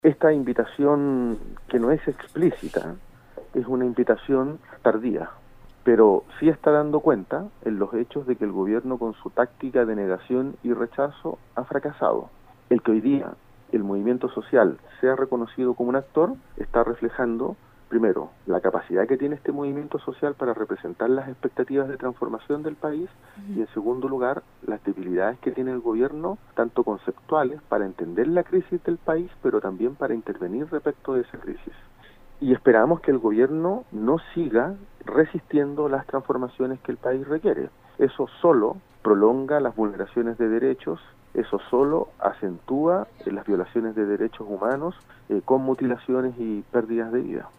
Esta invitación, que no es explícita, es una invitación tardía, pero sí está dando cuenta en los hechos de que el gobierno, con su táctica de negación y rechazo, ha fracasado. El que hoy día el movimiento social sea reconocido como un actor está reflejando, primero, la capacidad que tiene este movimiento social para representar las expectativas de transformación del país, y en segundo lugar, las debilidades que tiene el gobierno, tanto conceptuales para entender la crisis del país, pero también para intervenir respecto de esa crisis. Y esperamos que el gobierno no siga resistiendo las transformaciones que el país requiere. Eso solo prolonga las vulneraciones de derechos, eso solo acentúa las violaciones de derechos humanos, con mutilaciones y pérdidas de vida.